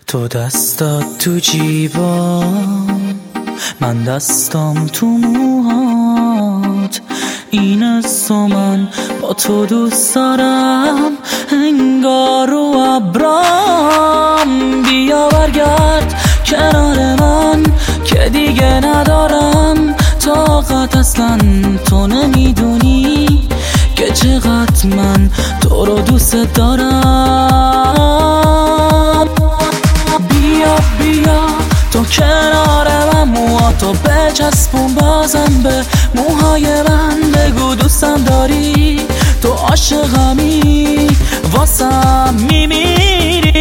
تو دستات تو جیبا، من دستم تو موهات. این است و من با تو دوست دارم، انگار رو ابرام. بیا برگرد کنار من که دیگه ندارم طاقت. اصلا تو نمیدونی که چقدر من تو رو دوست دارم. بیا تو کنار من، موهاتو بچسبون بازم به موهای من. بگو دوستم داری، تو عاشقمی، واسم میمیری.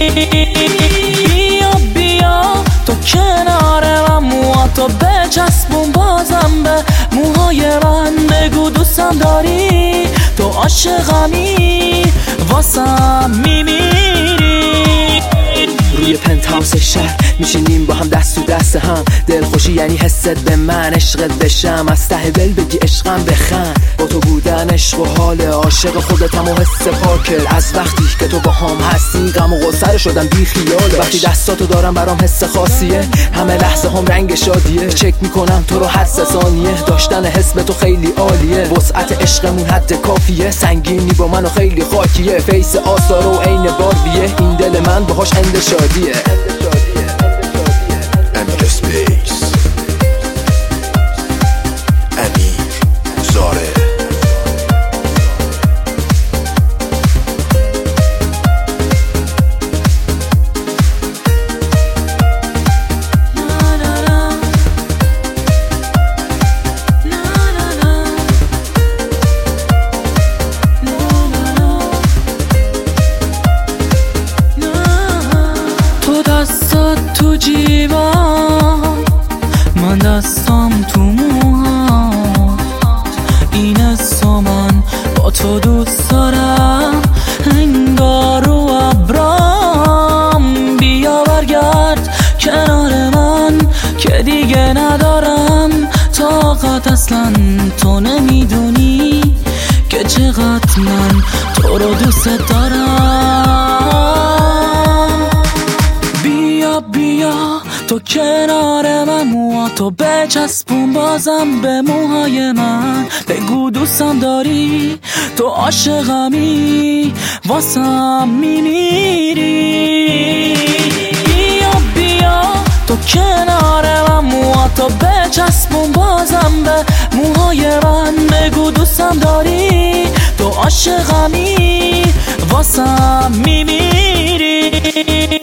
بیا تو کنار من، موهاتو بچسبون بازم به موهای من. بگو دوستم داری، تو عاشقمی، واسم میمیری. روی پنتهاوس شهر میشینیم با هم دست تو دست هم، دلخوشی یعنی حست به من، عشقت بشم از ته دل بگی عشقم بخند. با تو بودن عشق و حال عاشق خودتم و حس پاکل. از وقتی که تو با هم هستی غم و غصه شدم بی خیالش. وقتی دستاتو دارم برام حس خاصیه، همه لحظه هم رنگ شادیه. چک میکنم تو رو هر 3 ثانیه، داشتن حس به تو خیلی عالیه. وسعت عشقمون حد کافیه، سنگینی با منو خیلی خاکیه. فیس آثار و عین باربیه، این دل من باهاش اند شادیه. امیر اسپیس، امیر زاره. دستات تو جیبا، من دستم تو موهات. این است و من با تو دوست دارم، انگار رو ابرام. بیا برگرد کنار من که دیگه ندارم طاقت. اصلا تو نمیدونی که چقدر من تو رو دوست دارم. بیا تو کنار من، موهاتو بچسبون بازم به موهای من. بگو دوستم داری، تو عاشقمی، واسم میمیری. بیا تو کنار من، موهاتو بچسبون بازم به موهای من. بگو دوستم داری، تو عاشقمی، واسم میمیری.